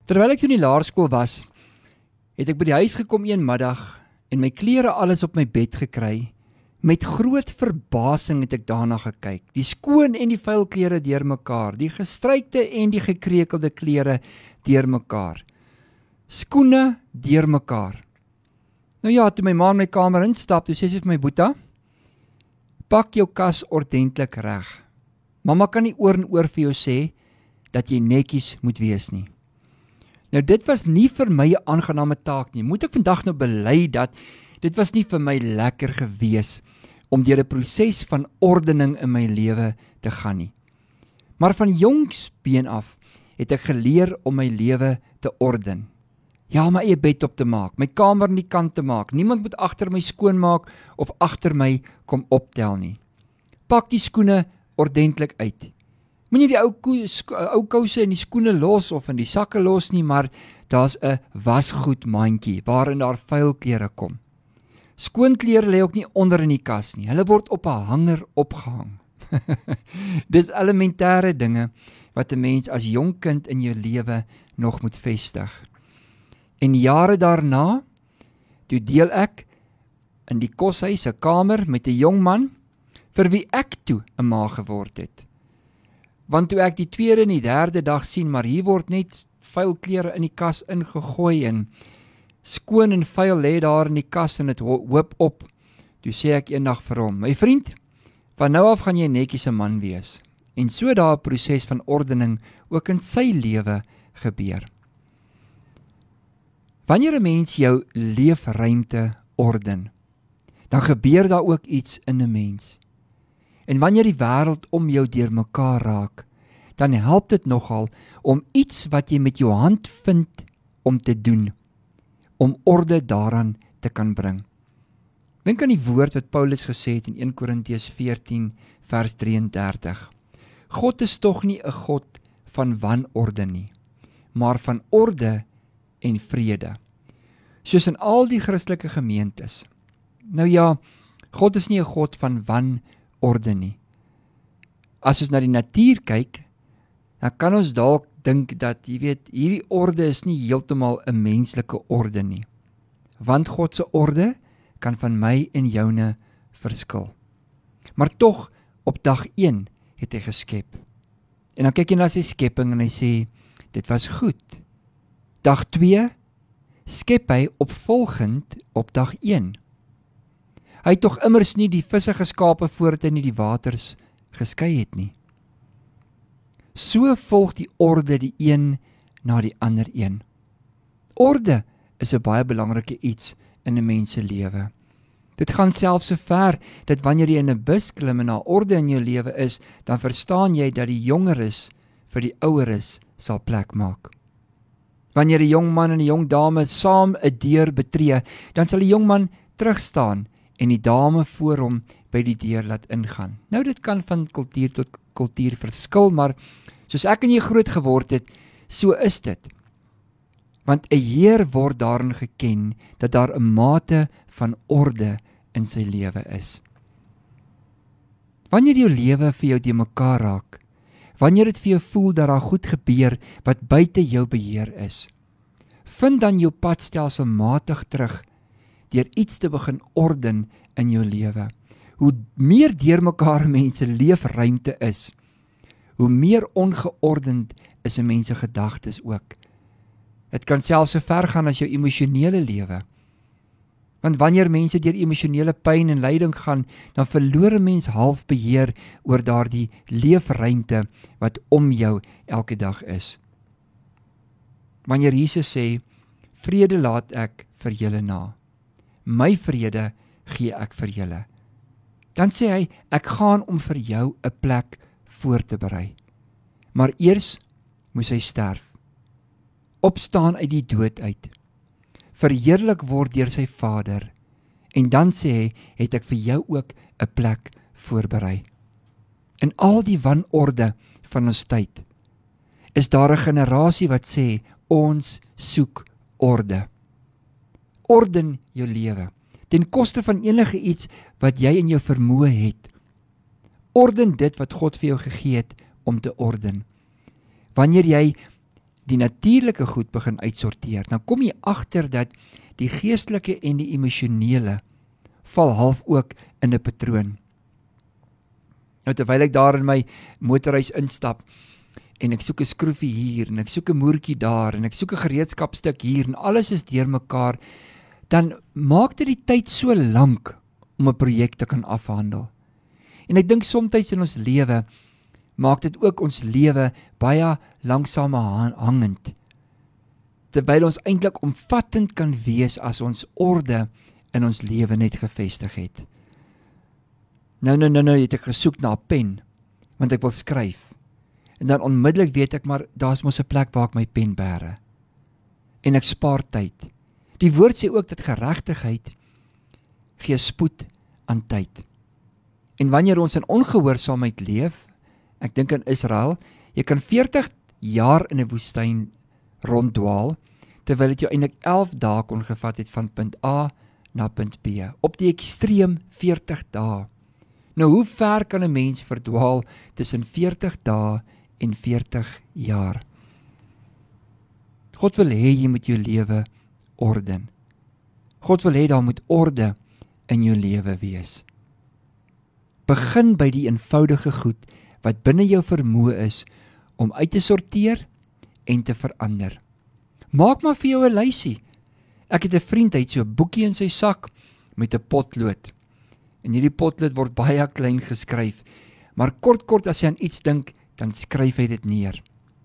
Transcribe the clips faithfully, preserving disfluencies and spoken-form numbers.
Terwyl ek toe in die laerskool was, het ek by die huis gekom een middag en my klere alles op my bed gekry. Met groot verbasing het ek daarna gekyk. Die skoon en die vuil klere deur mekaar, die gestrykte en die gekrekelde klere deur mekaar. Skoene deur mekaar. Nou ja, toe my ma in my kamer instap, toe sê sy vir my, Boeta, pak jou kas ordentlik reg. Mamma kan nie oor en oor vir jou sê dat jy netjies moet wees nie. Nou dit was nie vir my 'n aangename taak nie. Moet ek vandag nou bely dat dit was nie vir my lekker gewees om deur 'n proses van ordening in my lewe te gaan nie. Maar van jongs been af het ek geleer om my lewe te orden. Ja, my eie bed op te maak, my kamer in die kant te maak. Niemand moet agter my skoonmaak of agter my kom optel nie. Pak die skoene ordentlik uit. Moenie die ou, ou kouse in die skoene los of in die sakke los nie, maar daar's 'n wasgoedmandjie waarin daar vuil klere kom. Skoonklere lê ook nie onder in die kas nie. Hulle word op 'n hanger opgehang. Dis elementêre dinge wat 'n mens as jong kind in jou lewe nog moet vestig. En jare daarna, toe deel ek in die koshuis 'n kamer met 'n jong man vir wie ek toe 'n ma geword het. Want toe ek die tweede en die derde dag sien, maar hier word net vuil klere in die kas ingegooi en skoon en vuil lê daar in die kas en dit hoop op. Toe sê ek eendag vir hom, my vriend, van nou af gaan jy netjies 'n man wees. En so daar 'n proses van ordening ook in sy lewe gebeur. Wanneer 'n mens jou leefruimte orden, dan gebeur daar ook iets in 'n mens. En wanneer die wêreld om jou deurmekaar raak, dan help dit nogal om iets wat jy met jou hand vind om te doen, om orde daaraan te kan bring. Dink aan die woord wat Paulus gesê het in eerste Korintiërs veertien vers drie en dertig. God is tog nie 'n God van wanorde nie, maar van orde en vrede. Soos in al die Christelike gemeentes. Nou ja, God is nie 'n God van wanorde nie. As ons na die natuur kyk, dan kan ons dalk dink dat, jy weet, hierdie orde is nie heeltemal 'n menslike orde nie. Want God se orde kan van my en joune verskil. Maar tog, op dag een het hy geskep. En dan kyk hy na sy skepping en hy sê, dit was goed. Dag twee, skep hy opvolgend op dag een. Hy het tog immers nie die visse geskape voordat hy nie die waters geskei het nie. So volg die orde die een na die ander een. Orde is 'n baie belangrike iets in 'n mens se lewe. Dit gaan selfs so ver dat wanneer jy in 'n bus klim en na orde in jou lewe is, dan verstaan jy dat die jongeres vir die oueres sal plek maak. Wanneer 'n jong man en 'n jong dame saam 'n deur betree, dan sal die jong man terugstaan en die dame voor hom by die deur laat ingaan. Nou dit kan van kultuur tot kultuur verskil, maar soos ek en jy groot geword het, so is dit. Want 'n Heer word daarin geken dat daar 'n mate van orde in sy lewe is. Wanneer jou lewe vir jou de mekaar raak, wanneer dit vir jou voel dat daar goed gebeur wat buite jou beheer is, vind dan jou pad stelselmatig terug deur iets te begin orden in jou lewe. Hoe meer deurmekaar mense leefruimte is, hoe meer ongeordend is 'n mens se gedagtes ook. Dit kan selfs so ver gaan as jou emosionele lewe. Want wanneer mense deur emosionele pyn en lyding gaan, dan verloor 'n mens half beheer oor daardie leefruimte wat om jou elke dag is. Wanneer Jesus sê, vrede laat ek vir julle na, my vrede gee ek vir julle, dan sê hy, ek gaan om vir jou 'n plek voor te berei. Maar eers moes hy sterf, opstaan uit die dood uit, verheerlik word deur sy Vader, en dan sê hy, het ek vir jou ook 'n plek voorberei. In al die wanorde van ons tyd, is daar 'n generasie wat sê, ons soek orde. Orden jou lewe, ten koste van enige iets wat jy in jou vermoë het. Orden dit wat God vir jou gegee het om te orden. Wanneer jy die natuurlike goed begin uitsorteer, dan kom jy agter dat die geestelike en die emosionele val half ook in 'n patroon. Nou terwyl ek daar in my motorhuis instap en ek soek 'n skroefie hier en ek soek 'n moertjie daar en ek soek 'n gereedskapstuk hier en alles is deurmekaar, dan maak dit die tyd so lank om 'n projek te kan afhandel. En ek dink soms in ons lewe maak dit ook ons lewe baie langsame hangend, terwyl ons eintlik omvattend kan wees as ons orde in ons lewe net gevestig het. Nou, nou, nou, nou het ek gesoek na 'n pen, want ek wil skryf. En dan onmiddellik weet ek maar, daar's mos 'n plek waar ek my pen bære. En ek spaar tyd. Die woord sê ook dat geregtigheid gee spoed aan tyd. En wanneer ons in ongehoorsaamheid leef, ek dink in Israel, jy kan veertig jaar in 'n woestyn ronddwaal, terwyl dit jou eintlik elf dae kon gevat het van punt A na punt B. Op die ekstreem veertig dae. Nou hoe ver kan 'n mens verdwaal tussen veertig dae en veertig jaar? God wil hê jy moet jou lewe orden. God wil hê daar moet orde in jou lewe wees. Begin by die eenvoudige goed wat binne jou vermoë is om uit te sorteer en te verander. Maak maar vir jou 'n lysie. Ek het 'n vriend, hy het so 'n boekie in sy sak met 'n potlood. En hierdie potlood word baie klein geskryf, maar kort kort as jy aan iets dink, dan skryf hy dit neer.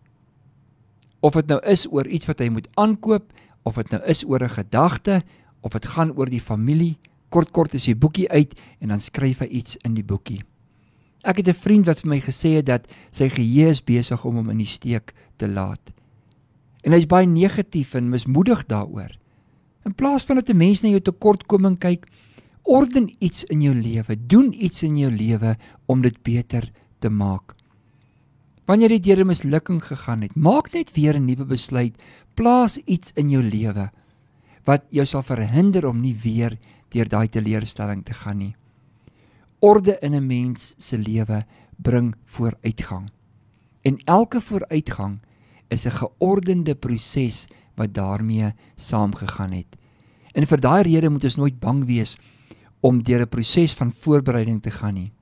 Of dit nou is oor iets wat hy moet aankoop, of dit nou is oor 'n gedagte, of dit gaan oor die familie, kort kort is die boekie uit en dan skryf hy iets in die boekie. Ek het 'n vriend wat vir my gesê het dat sy geheue is besig om hom in die steek te laat. En hy is baie negatief en mismoedig daaroor. In plaas van dat 'n mens na jou tekortkoming kyk, orden iets in jou lewe, doen iets in jou lewe om dit beter te maak. Wanneer jy deur 'n mislukking gegaan het, maak net weer 'n nuwe besluit, plaas iets in jou lewe wat jou sal verhinder om nie weer deur daai teleurstelling te gaan nie. Orde in 'n mens se lewe bring vooruitgang. En elke vooruitgang is 'n geordende proses wat daarmee saamgegaan het. En vir daai rede moet ons nooit bang wees om deur 'n proses van voorbereiding te gaan nie.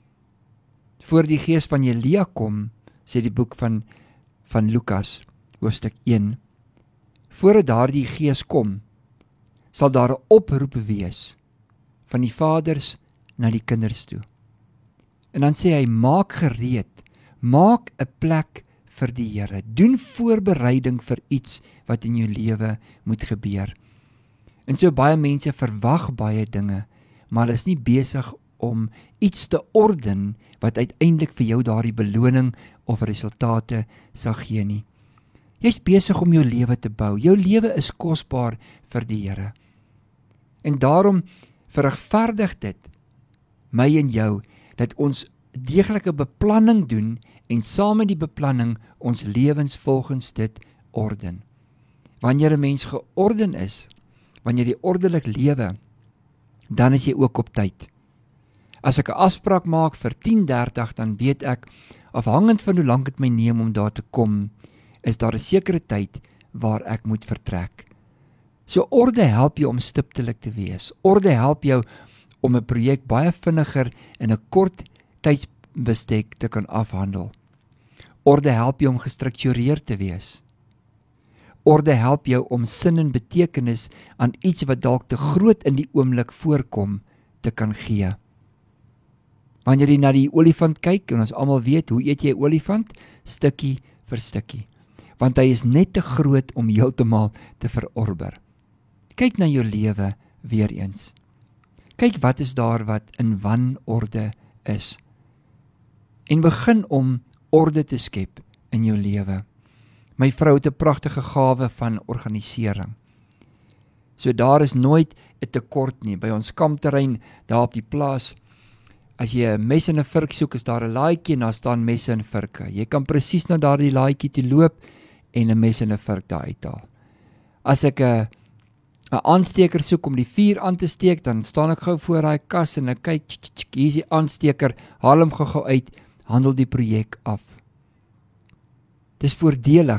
Voor die gees van Elia kom, sê die boek van van Lukas, hoofstuk een, voordat daardie gees kom, sal daar 'n oproep wees van die vaders na die kinders toe. En dan sê hy, maak gereed, maak 'n plek vir die Here, doen voorbereiding vir iets wat in jou lewe moet gebeur. En so baie mense verwag baie dinge, maar hulle is nie besig om iets te orden wat uiteindelik vir jou daardie beloning of resultate sal gee nie. Jy's besig om jou lewe te bou. Jou lewe is kosbaar vir die Here. En daarom verregverdig dit my en jou dat ons deeglike beplanning doen en saam met die beplanning ons lewens volgens dit orden. Wanneer 'n mens georden is, wanneer jy ordelik lewe, dan is jy ook op tyd. As ek 'n afspraak maak vir tien dertig, dan weet ek, afhangend van hoe lank dit my neem om daar te kom, is daar 'n sekere tyd waar ek moet vertrek. So orde help jou om stiptelik te wees. Orde help jou om 'n projek baie vinniger in 'n kort tydsbestek te kan afhandel. Orde help jou om gestruktureerd te wees. Orde help jou om sin en betekenis aan iets wat dalk te groot in die oomblik voorkom te kan gee. Wanneer jy na die olifant kyk, en ons almal weet, hoe eet jy 'n olifant? Stukkie vir stukkie. Want hy is net te groot om heeltemal te verorber. Kyk na jou lewe weer eens. Kyk wat is daar wat in wanorde is. En begin om orde te skep in jou lewe. My vrou het 'n pragtige gawe van organisering. So daar is nooit 'n tekort nie. By ons kampterrein, daar op die plaas, as jy 'n mes en 'n vurk soek, is daar 'n laaitjie en daar staan messe en vurke. Jy kan presies na daardie laaitjie toe loop en 'n mes en 'n vurk daar uithaal. As ek 'n 'n aansteker soek om die vuur aan te steek, dan staan ek gou voor daai kas en ek kyk, tsk, tsk, hier is die aansteker, haal hom gou-gou uit, handel die projek af. Dis voordelig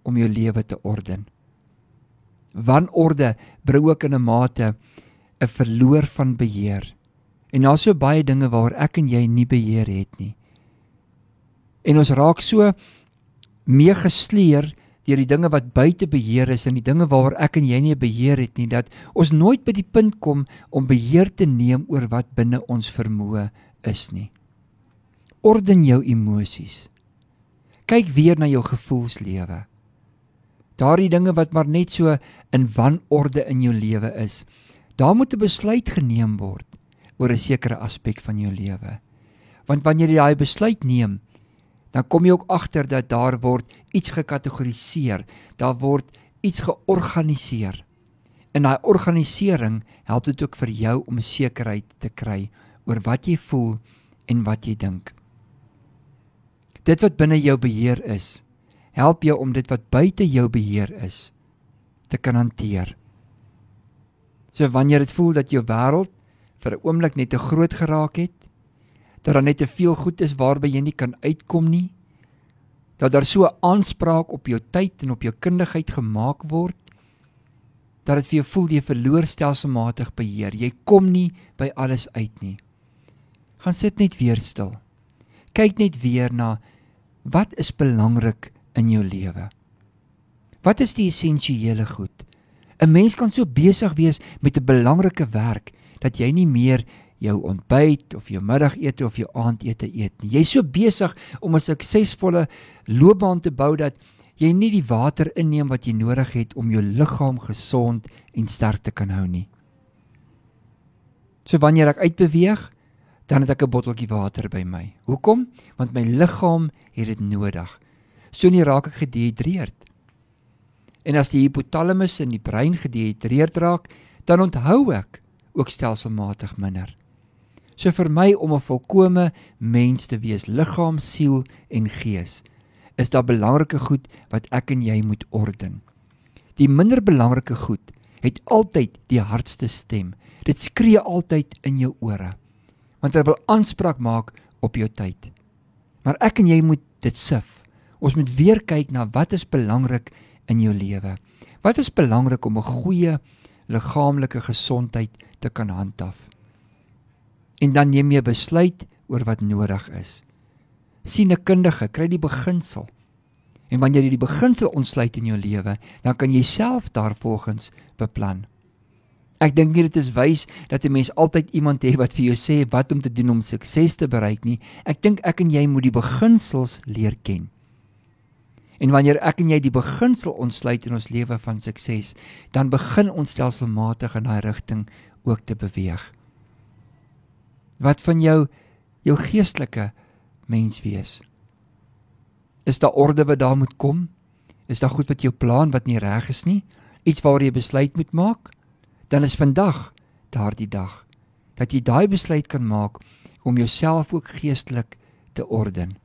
om jou lewe te orden. Wanorde bring ook in 'n mate 'n verloor van beheer. En daar's so baie dinge waar ek en jy nie beheer het nie. En ons raak so meegesleer deur die dinge wat buite beheer is en die dinge waaroor ek en jy nie beheer het nie, dat ons nooit by die punt kom om beheer te neem oor wat binne ons vermoë is nie. Orden jou emosies. Kyk weer na jou gevoelslewe. Daardie dinge wat maar net so in wanorde in jou lewe is, daar moet 'n besluit geneem word oor 'n sekere aspek van jou lewe. Want wanneer jy daai besluit neem, dan kom jy ook agter dat daar word iets gekategoriseer, daar word iets georganiseer. En daai organisering help dit ook vir jou om sekerheid te kry oor wat jy voel en wat jy dink. Dit wat binne jou beheer is, help jou om dit wat buite jou beheer is, te kan hanteer. So wanneer dit voel dat jou wêreld vir 'n oomblik net te groot geraak het, dat daar net te veel goed is waarby jy nie kan uitkom nie, dat daar so 'n aanspraak op jou tyd en op jou kundigheid gemaak word, dat dit vir jou voel jy verloor stelselmatig beheer, jy kom nie by alles uit nie. Gaan sit net weer stil. Kyk net weer na, wat is belangrik in jou lewe? Wat is die essensiële goed? 'n Mens kan so besig wees met 'n belangrike werk, dat jy nie meer jou ontbyt of jou middagete of jou aandete eet nie. Jy is so besig om 'n suksesvolle loopbaan te bou dat jy nie die water inneem wat jy nodig het om jou liggaam gesond en sterk te kan hou nie. So wanneer ek uitbeweeg, dan het ek 'n botteltjie water by my. Hoekom? Want my liggaam het dit nodig. So nie raak ek gedehidreerd. En as die hypothalamus in die brein gedehidreerd raak, dan onthou ek ook stelselmatig minder. So vir my om 'n volkome mens te wees, liggaam, siel en gees, is daar belangrike goed wat ek en jy moet orden. Die minder belangrike goed het altyd die hardste stem. Dit skree altyd in jou ore, want hy wil aanspraak maak op jou tyd. Maar ek en jy moet dit sif. Ons moet weer kyk na wat is belangrik in jou lewe. Wat is belangrik om 'n goeie liggaamlike gesondheid te kan handhaaf? En dan neem jy besluit oor wat nodig is. Sien 'n kundige, kry die beginsel. En wanneer jy die beginsel ontsluit in jou lewe, dan kan jy self daarvolgens beplan. Ek dink nie dit is wys dat 'n mens altyd iemand het wat vir jou sê wat om te doen om sukses te bereik nie. Ek dink ek en jy moet die beginsels leer ken. En wanneer ek en jy die beginsel ontsluit in ons lewe van sukses, dan begin ons stelselmatig in daai rigting ook te beweeg. Wat van jou, jou geestelike mens wees? Is daar orde wat daar moet kom? Is daar goed wat jou plan wat nie reg is nie? Iets waar jy besluit moet maak? Dan is vandag daardie dag, dat jy daai besluit kan maak om jouself ook geestelik te orden.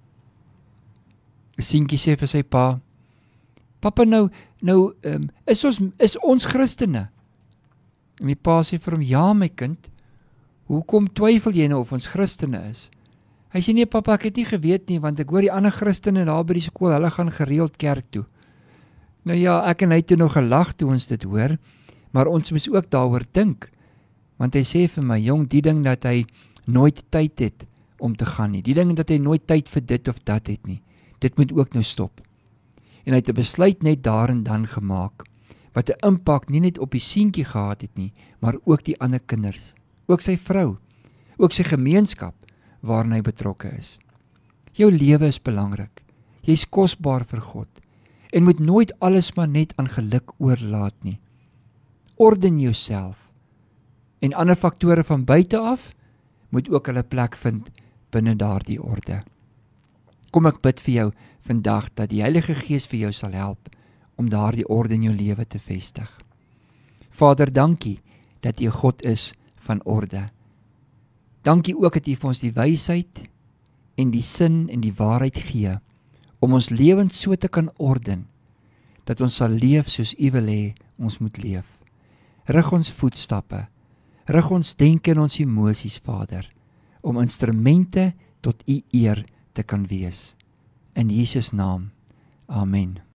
'n Seentjie sê vir sy pa, Papa, nou, nou um, is, ons, is ons Christene? En die pa sê vir hom, ja my kind, hoekom twyfel jy nou of ons Christene is? Hy sê, nee papa, ek het nie geweet nie, want ek hoor die ander Christene daar by die skool, hulle gaan gereeld kerk toe. Nou ja, ek en hy toe nog gelag toe ons dit hoor, maar ons moes ook daaroor dink, want hy sê vir my, jong, die ding dat hy nooit tyd het om te gaan nie, die ding dat hy nooit tyd vir dit of dat het nie, dit moet ook nou stop. En hy het 'n besluit net daar en dan gemaak, wat 'n impak nie net op die seentjie gehad het nie, maar ook die ander kinders, ook sy vrou, ook sy gemeenskap waarin hy betrokke is. Jou lewe is belangrik, jy is kosbaar vir God, en moet nooit alles maar net aan geluk oorlaat nie. Orden jouself, en ander faktore van buite af, moet ook hulle plek vind binne daardie orde. Kom ek bid vir jou vandag, dat die Heilige Gees vir jou sal help, om daardie orde in jou lewe te vestig. Vader, dankie, dat U God is van orde. Dankie ook dat U vir ons die wysheid, en die sin en die waarheid gee, om ons lewens so te kan orden, dat ons sal leef soos U wil hê ons moet leef. Rig ons voetstappe, rig ons denke en ons emosies, Vader, om instrumente tot U eer te kan wees. In Jesus naam, amen.